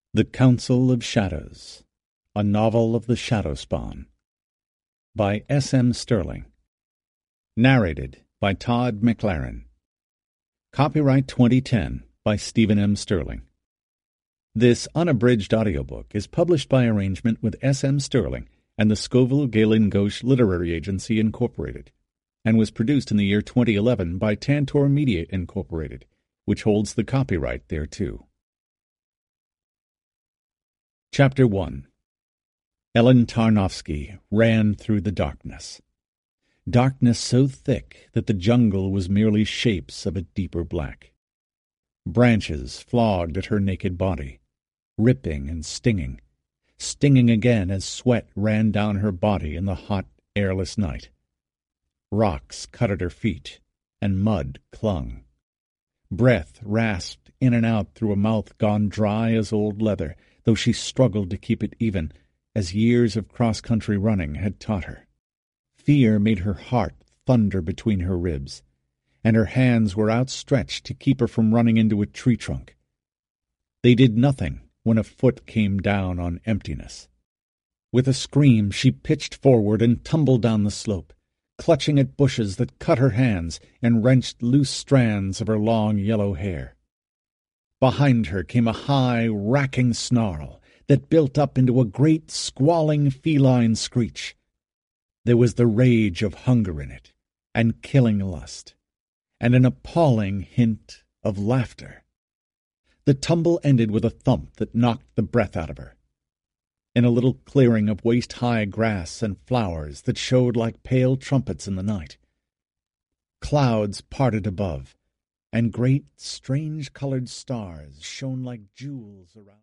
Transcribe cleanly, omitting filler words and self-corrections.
The Council of Shadows, a novel of the Shadowspawn, by S. M. Stirling. Narrated by Todd McLaren. Copyright 2010 by Stephen M. Stirling. This unabridged audiobook is published by arrangement with S. M. Stirling and the Scoville Galen Ghosh Literary Agency, Incorporated, and was produced in the year 2011 by Tantor Media, Incorporated, which holds the copyright thereto. Chapter 1. Ellen Tarnowski ran through the darkness. Darkness so thick that the jungle was merely shapes of a deeper black. Branches flogged at her naked body, ripping and stinging again as sweat ran down her body in the hot, airless night. Rocks cut at her feet, and mud clung. Breath rasped in and out through a mouth gone dry as old leather, though she struggled to keep it even, as years of cross-country running had taught her. Fear made her heart thunder between her ribs, and her hands were outstretched to keep her from running into a tree trunk. They did nothing when a foot came down on emptiness. With a scream she pitched forward and tumbled down the slope, clutching at bushes that cut her hands and wrenched loose strands of her long yellow hair. Behind her came a high, racking snarl that built up into a great, squalling feline screech. There was the rage of hunger in it, and killing lust, and an appalling hint of laughter. The tumble ended with a thump that knocked the breath out of her. In a little clearing of waist-high grass and flowers that showed like pale trumpets in the night, clouds parted above, and great, strange-colored stars shone like jewels around.